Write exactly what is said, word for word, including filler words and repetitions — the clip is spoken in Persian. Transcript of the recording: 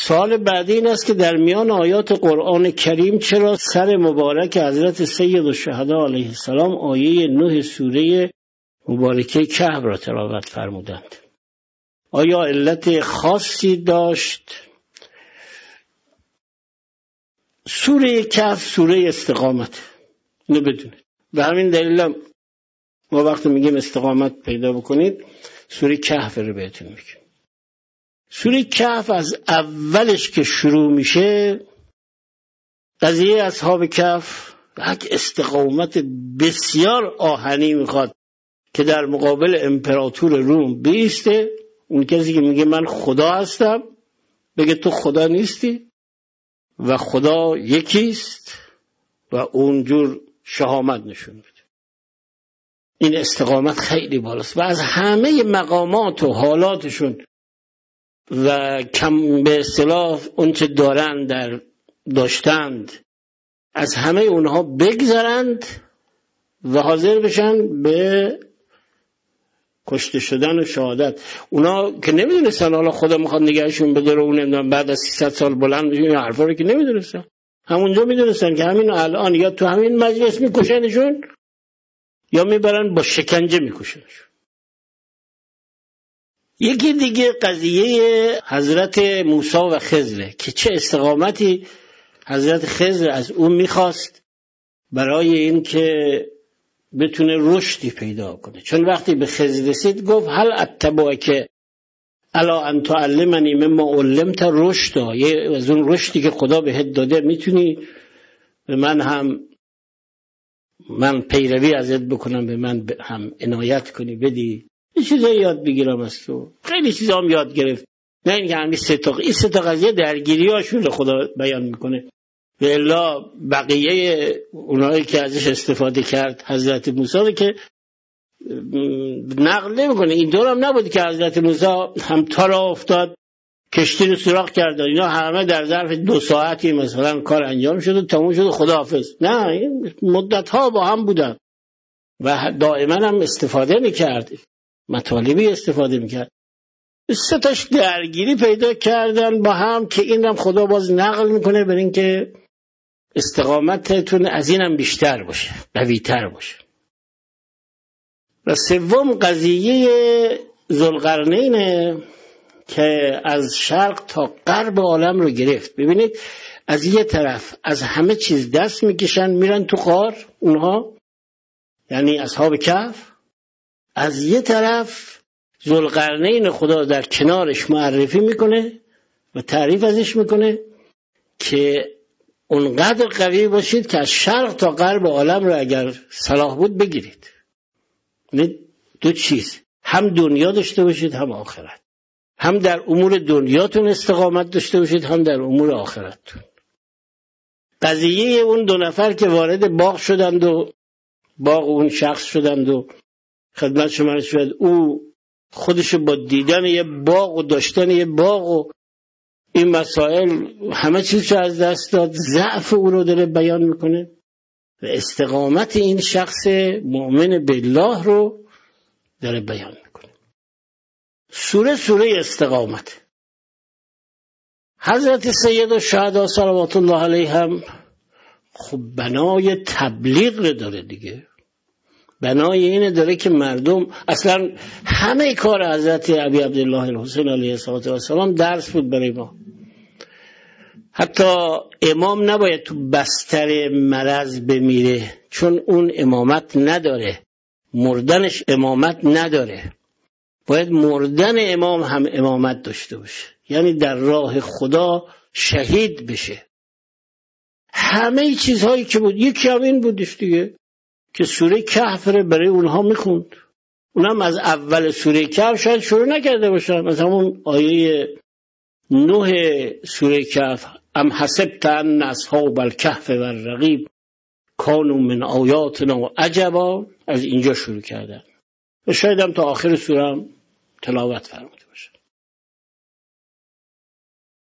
سوال بعدی این است که در میان آیات قرآن کریم چرا سر مبارک حضرت سید الشهدا علیه السلام آیه نه سوره مبارکه کهف را تلاوت فرمودند؟ آیا علت خاصی داشت؟ سوره کهف سوره استقامت، اینو بدونید. به همین دلیل ما وقتی میگیم استقامت پیدا بکنید سوره کهف رو بهتون میگیم. سوره کهف از اولش که شروع میشه قضیه اصحاب کهف یک استقامت بسیار آهنی میخواد که در مقابل امپراتور روم بیسته. اون کسی که میگه من خدا هستم بگه تو خدا نیستی و خدا یکیست و اونجور شهامت نشون میده. این استقامت خیلی بالاست و از همه مقامات و حالاتشون و کم به اصطلاح اون چه دارند در داشتند از همه اونها بگذرند و حاضر بشن به کشته شدن و شهادت. اونا که نمیدونستن حالا خدا میخواد نگهشون بداره و نمیدونم بعد از سیصد سال بلند بشن، این حرفا رو که نمیدونستن. همونجا میدونستن که همین الان یا تو همین مجلس میکشنشون یا میبرن با شکنجه میکشنشون. یکی دیگه قضیه حضرت موسی و خضر که چه استقامتی حضرت خضر از اون میخواست برای این که بتونه رشدی پیدا کنه. چون وقتی به خضر رسید گفت هل اتبعک الا ان تعلمنی مما علمت رشدا، یه از اون رشدی که خدا بهت داده میتونی به من هم من پیروی ازت بکنم، به من هم عنایت کنی، بدی یه چیزایی یاد بگیرم از تو. خیلی چیزا هم یاد گرفت، نه اینکه همین سه تا این سه تا قضیه درگیریاشون رو خدا بیان میکنه. و الا بقیه اونایی که ازش استفاده کرد حضرت موسی رو که نقل نمیکنه. این دور هم نبود که حضرت موسی هم تارا افتاد کشتی رو سوراخ کرد، اینا همه در ظرف دو ساعتی مثلا کار انجام شد و تموم شد خداحافظ. نه، مدت ها با هم بودن و دائما هم استفاده میکرد، مطالبی استفاده میکرد. سه تاش درگیری پیدا کردن با هم که این هم خدا باز نقل میکنه برای اینکه استقامتتون از اینم بیشتر باشه، قوی‌تر باشه. و سوم قضیه ذوالقرنین که از شرق تا غرب عالم رو گرفت. ببینید از یه طرف از همه چیز دست میکشن میرن تو غار اونها، یعنی اصحاب کهف، از یه طرف ذوالقرنین خدا در کنارش معرفی میکنه و تعریف ازش میکنه که اونقدر قوی باشید که از شرق تا غرب عالم رو اگر صلاح بود بگیرید. دو چیز، هم دنیا داشته باشید هم آخرت، هم در امور دنیاتون استقامت داشته باشید هم در امور آخرتتون. قضیه اون دو نفر که وارد باغ شدند و باغ اون شخص شدند و خدمت شما شد، او خودش با دیدن یه باغ و داشتن یه باغ و این مسائل همه چیزشو از دست داد، ضعف او رو داره بیان میکنه و استقامت این شخص مؤمن بالله رو داره بیان میکنه. سوره سوره استقامت. حضرت سید الشهدا صلوات الله علیه هم خب بنای تبلیغ رو داره دیگه، بنای اینه داره که مردم اصلا همه کار حضرت ابی عبدالله الحسین علیه السلام درس بود برای ما. حتی امام نباید تو بستر مرض بمیره چون اون امامت نداره، مردنش امامت نداره. باید مردن امام هم امامت داشته باشه، یعنی در راه خدا شهید بشه. همه چیزهایی که بود یکی هم این بودش دیگه که سوره کهف رو برای اونها میخوند. اونم از اول سوره کهف شاید شروع نکرده باشن، مثلا اون آیه نه سوره کهف ام حسبت ان اصحاب الکهف و الرقیب کانوا من آیاتنا عجبا، از اینجا شروع کردن و شاید هم تا آخر سوره هم تلاوت فرمودن.